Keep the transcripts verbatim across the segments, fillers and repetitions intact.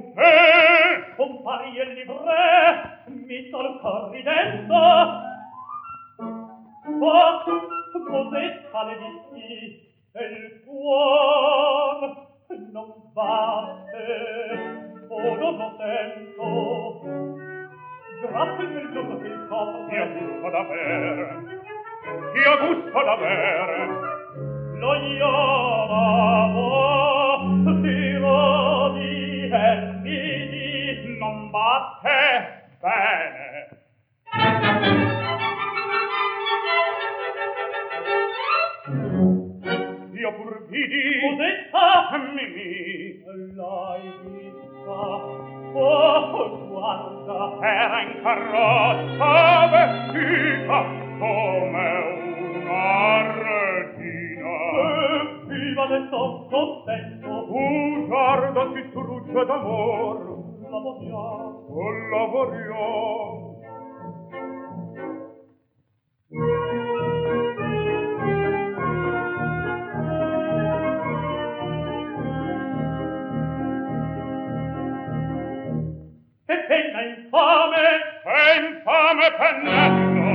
buffet, compari e livre, mi sol corridendo. Oh, cos'è le dissi, e il cuor non batte, o non lo sento. Grazie il giorno che il corpo ti ha gusto d'aver, ti ha gusto d'aver. Lo io si rodi e vidi non batte bene. Io pur vidi cosetta Mimì l'hai vista. Oh, guarda, era in carrozza vestita come una regina. E viva del son contento. Uh, guarda, si strugge d'amor. Lavoriamo. Oh, lavoriamo. Che penna infame, che infame pennello.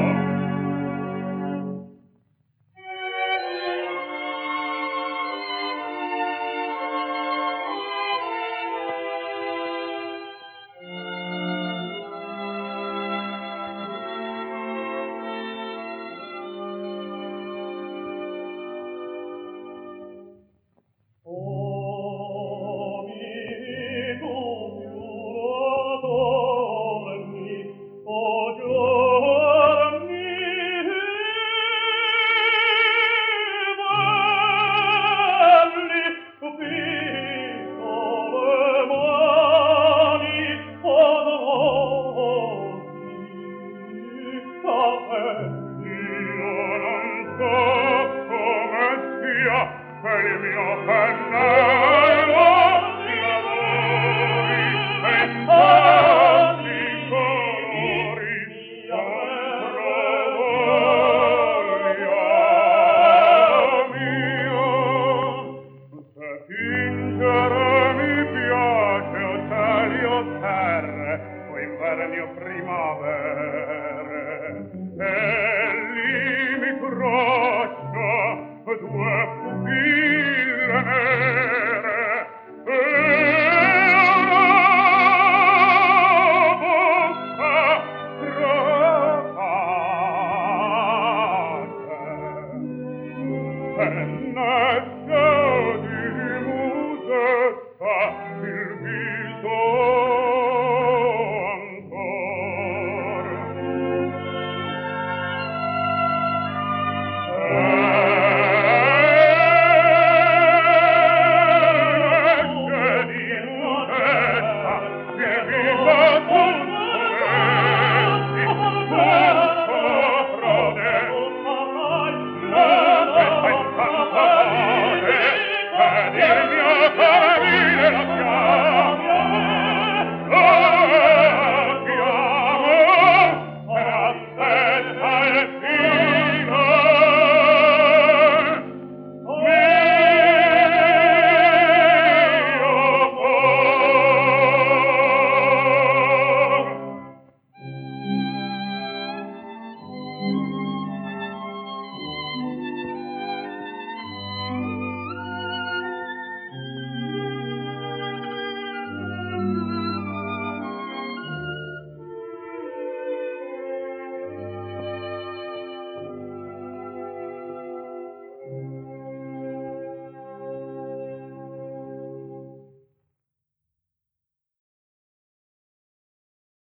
Penna